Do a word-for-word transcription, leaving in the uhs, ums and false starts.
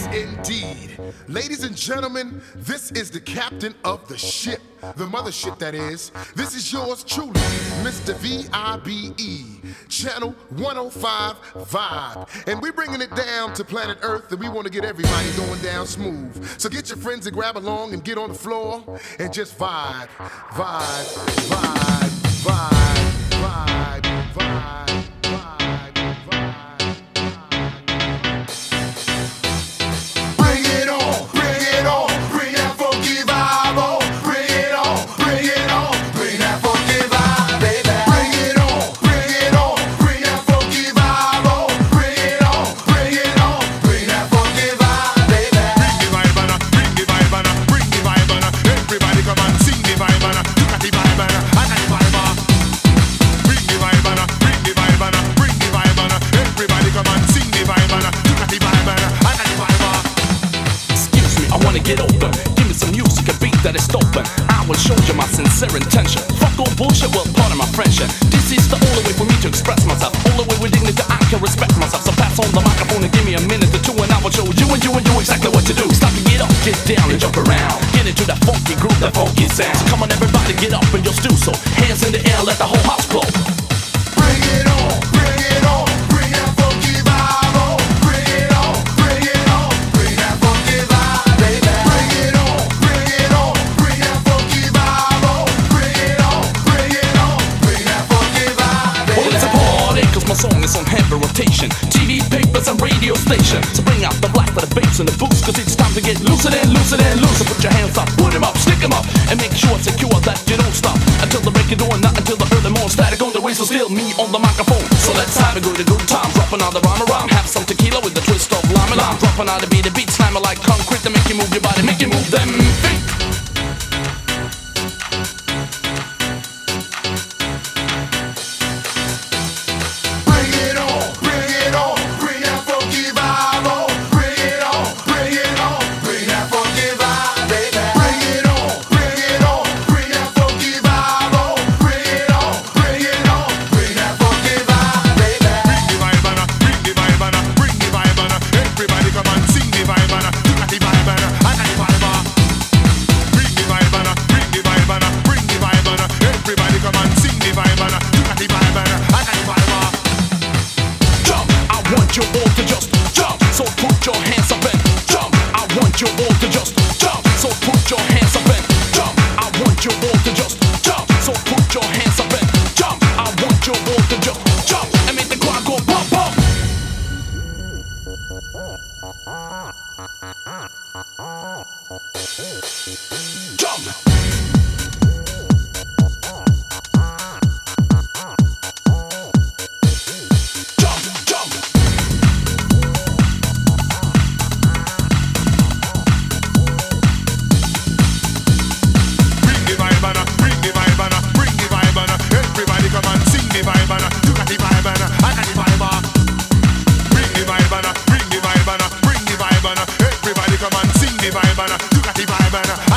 indeed. Ladies and gentlemen, this is the captain of the ship, the mothership that is. This is yours truly, Mister V I B E, Channel one oh five Vibe. And we're bringing it down to planet Earth, and we want to get everybody going down smooth. So get your friends and grab along and get on the floor and just vibe, vibe, vibe, vibe, vibe, vibe. That is open, I will show you my sincere intention. Fuck all bullshit, well, part of my friendship. This is the only way for me to express myself. Only way with dignity I can respect myself. So pass on the microphone and give me a minute or two, and I will show you and you and you exactly what to do. It's time to get up, get down and jump around. Get into that funky groove, that funky sound. So come on everybody, get up and just do so. Hands in the air, let the whole house blow. Bring it on, bring it on, bring that funky vibe on. Bring it on, bring it on, bring that funky vibe, baby. Bring it on, bring it on, bring that funky vibe on. Bring it on, bring it on, bring that funky vibe, baby. Well, it's a party, cause my song is on heavy rotation. T V, papers and radio station. So bring out the black for the bass and the boost, cause it's time to get looser and looser and looser. Put your hands up, put 'em up, stick 'em up, and make sure it's secure that you don't stop until the break of dawn, not until the early morning. Static on the way, so still me on the microphone. So let's have a good, a good time. Drop another rhyme around. Have some tequila with the twist of lime and lime. Drop another beat, a beat slammer like concrete to make you move your body, make you move them feet. Bring it on, bring it on, bring that funky vibe on. Bring it on, bring it on, bring that funky vibe, baby. Bring it on, bring it on, bring that funky vibe on. Bring it on, bring it on, bring that funky vibe, baby. Bring the vibe on, bring the vibe on, bring the vibe on. Everybody come and sing the vibe on. You got the vibe on, I got the vibe on. Bring the vibe on, bring the vibe on, bring the vibe on. Everybody come and sing the vibe on. You got the vibe on, I got the vibe on. Jump, I want you all to just jump. So put your hands up and jump. I want you all to just jump. So put your hands up and jump. I want you all to just jump. So put your hands up and jump. I want you all to just jump and make the crowd go bump bump. Jump. Everybody come and sing the vibe, and you got the vibe, and